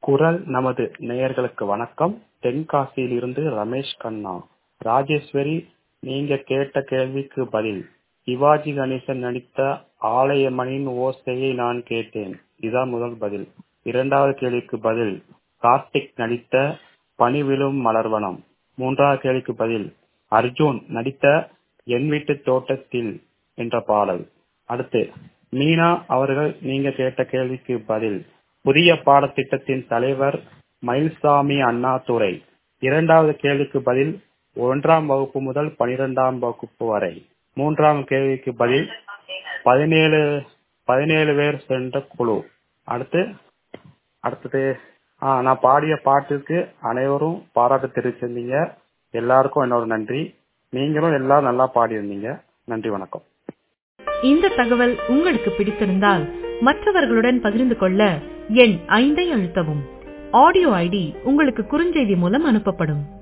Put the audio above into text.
குரல் நமது நேயர்களுக்கு வணக்கம். தென்காசியிலிருந்து ரமேஷ் கண்ணா. ராஜேஸ்வரி, நீங்க கேட்ட கேள்விக்கு பதில். சிவாஜி கணேசன் நடித்த ஆலயமணியின் ஓசையை நான் கேட்டேன். இதான் முதல் பதில். இரண்டாவது கேள்விக்கு பதில். கார்த்திக் நடித்த பனிவிழும் மலர்வனம். மூன்றாவது கேள்விக்கு பதில். அர்ஜுன் நடித்த என் வீட்டு தோட்டத்தில் என்ற பாடல். அடுத்து மீனா அவர்கள் நீங்க கேட்ட கேள்விக்கு பதில். புதிய பாடத்திட்டத்தின் தலைவர் மயில்சாமி அண்ணாதுரை. இரண்டாவது கேள்விக்கு பதில். 1ஆம் வகுப்பு முதல் 12ஆம் வகுப்பு வரை. மூன்றாம் கேள்விக்கு பதில். 17 பேர் சென்ற குழு. அடுத்தது நான் பாடிய பாட்டுக்கு அனைவரும் பாராட்டு தெரிவிச்சிருந்தீங்க. எல்லாருக்கும் என்னோட நன்றி. நீங்களும் எல்லாரும் நல்லா பாடியிருந்தீங்க. நன்றி, வணக்கம். இந்த தகவல் உங்களுக்கு பிடித்திருந்தால் மற்றவர்களுடன் பகிர்ந்து கொள்ள எண் 5 அழுத்தவும். ஆடியோ ஐடி உங்களுக்கு குறுஞ்செய்தி மூலம் அனுப்பப்படும்.